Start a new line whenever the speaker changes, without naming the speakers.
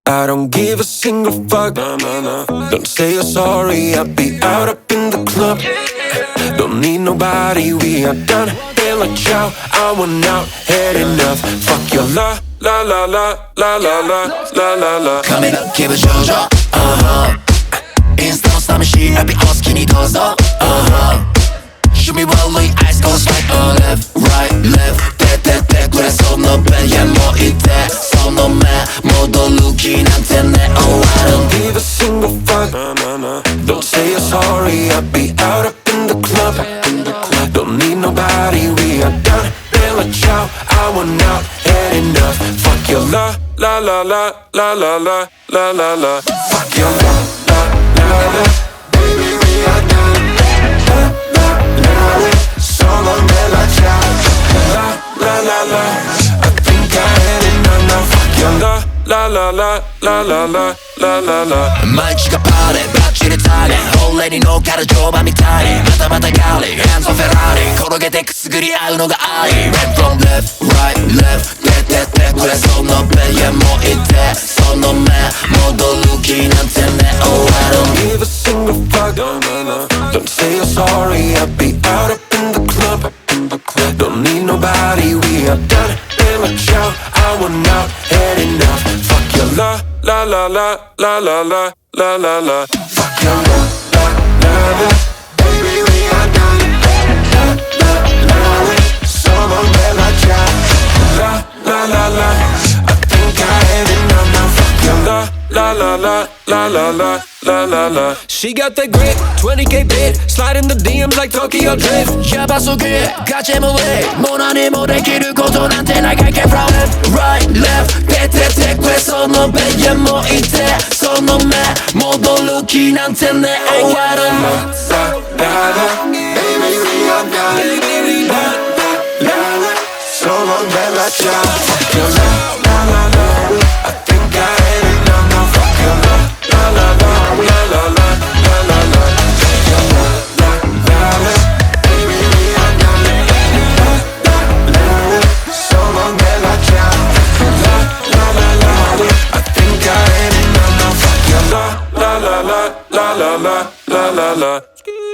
I don't give a single fuck. Don't say you're sorry, I'll be out up in the club. Don't need nobody, we are done. Bella ciao, I want out, had enough. Fuck your la la la la la la la la la la.
카메라 기분 조져 인스타 싸매시 앱이 허스키니 더서 Shoot me rolling, eyes go straight left, right, left 떼떼떼 그래서 너 빼야 뭐 이때 손놈에 모두 루키한테 내 Oh I don't
give a single fuck. Don't say you're sorry, I'll be out up in the club. Don't need nobody, we are done. Bella ciao, I want out, had enough. Fuck your la la la la la la la la la la. Fuck your la la la la. Baby, we are done. La la la la. Solo bella ciao. La la la la. I think I had enough now. Fuck your la la la la la la la la la la.
말치가 파래 벽지를 타네 홀레니 노 가르쳐 밤이 타네 마다마다 갈리 Hands on Ferrari 고르게 돼 그스그리 아우노가 아이 Right from left, right, left 떼떼떼 그래서 너 빼야 뭐 이때 손놈에 모두 루키한테 내 Oh I don't
give a single fuck. Don't say you're sorry, I'll be out up in the club. Don't need nobody, we are done. Bella ciao, I want out, had enough. Fuck your la la la la la la la la la la. Fuck your la la la la. Baby, we are done. La la la la. Solo bella ciao. La la la la. I think I had enough now. Fuck your la la la la la la la la la la.
She got that grip, 20k bid, slide in the DMs like Tokyo Drift.
잡아서게 가재모에 모나니 모래길을 고전한테 나갈게 From left, right, left 떼떼떼 그래서 너 빼야 뭐 이때 손놈에 모두 루키한테 내 Oh I don't know
Baby, we are done. La la la. Solo bella ciao. Fuck your la la la la. I think I had enough now. Fuck your la la la la la la la la la la. Fuck your la la la la. Baby, we are done. La la la la. Solo bella ciao. La la la la. I think I had enough now. Fuck your la la la la la la la la la la.